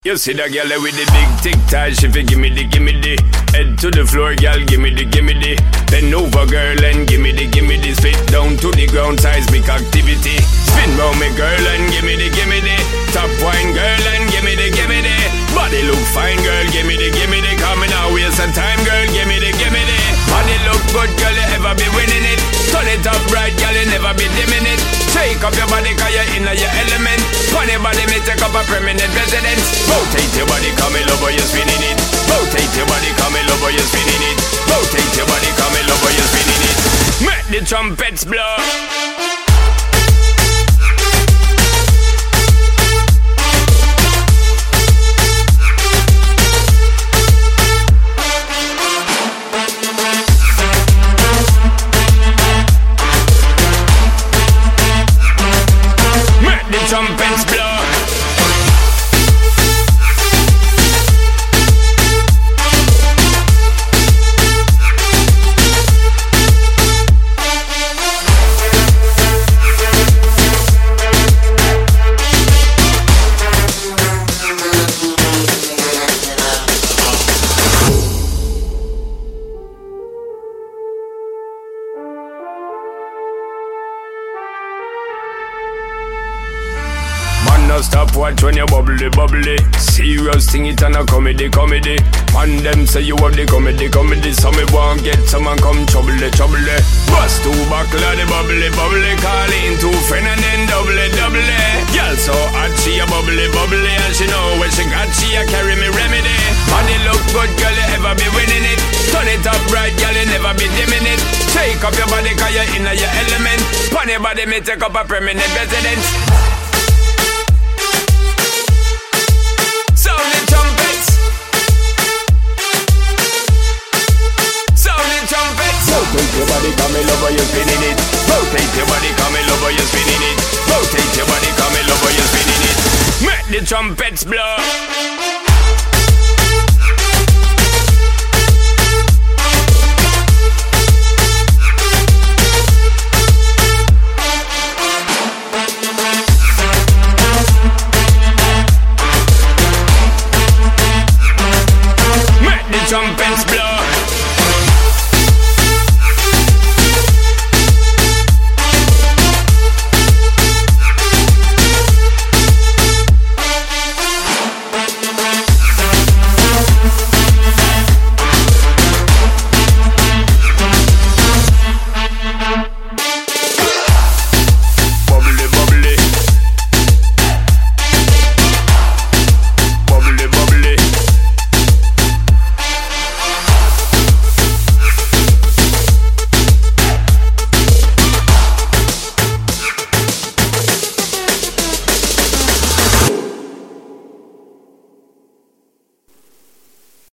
You see that girl with the big tic tac, she fi gimme the head to the floor, girl, gimme the bend over, girl, and gimme the spit down to the ground, seismic activity. Spin round me, girl, and gimme the top wine, girl, and gimme the body look fine, girl, gimme the coming out waste some time, girl, gimme the body look good, girl, you ever be winning it. Turn it up right, girl, you never be dimming it. Shake up your body, cause you're in your element. Funny body, me take up a permanent residence. Rotate your body, come in over, you're spinning it. Rotate your body, come in over, you're spinning it. Rotate your body, come in over, you're spinning it. Make the trumpets blow. Trumpets blow. No stop watch when you bubbly. Serious thing it and a comedy. Man them say you have the comedy. So me won't get someone come trouble. Bust two buckle of the bubbly. Call in two friend and then double. Girl so hot she a bubbly. And she know when she got she a carry me remedy. Body look good, girl, you ever be winning it. Turn it up right, girl, you never be dimming it. Shake up your body cause you're in your element. Pon your body me take up a permanent residence. Sounding trumpets. Rotate your body, come in over, you're spinning it. Rotate your body, come in over, you're spinning it. Rotate your body, come in over, you're spinning it. Make the trumpets blow.